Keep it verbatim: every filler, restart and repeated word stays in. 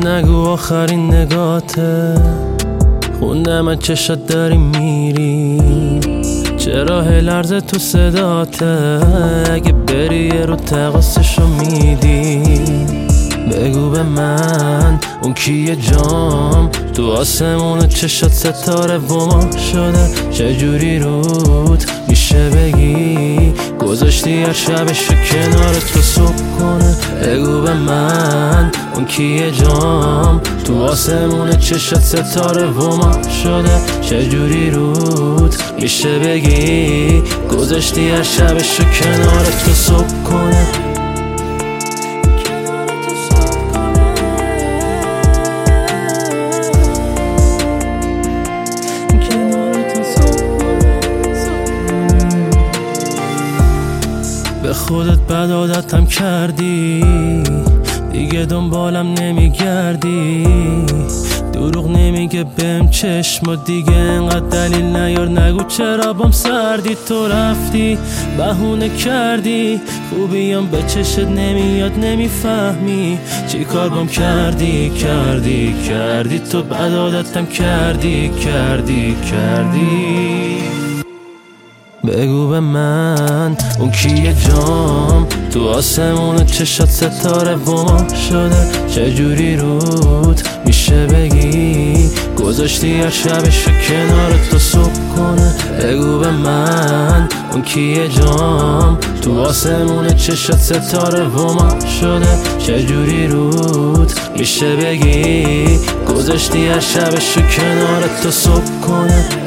نگو آخرین نگاته، خوندم از چشات داری میری، چرا هی لرزه تو صداته، اگه بری یه رو تقاسشو میدی. بگو به من اون کیه جام، تو آسمون چشات ستاره و ما شده، چجوری رود میشه بگی گذاشتی هر شبشو کنار تو صبح کنه. بگو به من اون کیه جام، تو آسمون چشات ستاره و ما شده، چجوری رود میشه بگی گذاشتی هر شبشو کنار تو صبح کنه. به خودت بد عادتم کردی، دیگه دنبالم نمیگردی، دروغ نمیگه بهم چشم و دیگه انقدر دلیل نیار، نگو چرا بام سردی، تو رفتی بهونه کردی، خوبیام به چشت نمیاد نمیفهمی، چی کار بام کردی کردی کردی، تو بد عادتم کردی کردی کردی. بگو به من اون کیه جام، تو آسمون چشات ستاره و ما شده، چجوری رود میشه بگی گذاشتی هر شبشو کنار تو صبح کنه. بگو به من اون کیه جام، تو آسمون چشات ستاره و ما شده، چجوری رود میشه بگی گذاشتی هر شبشو کنار تو صبح کنه.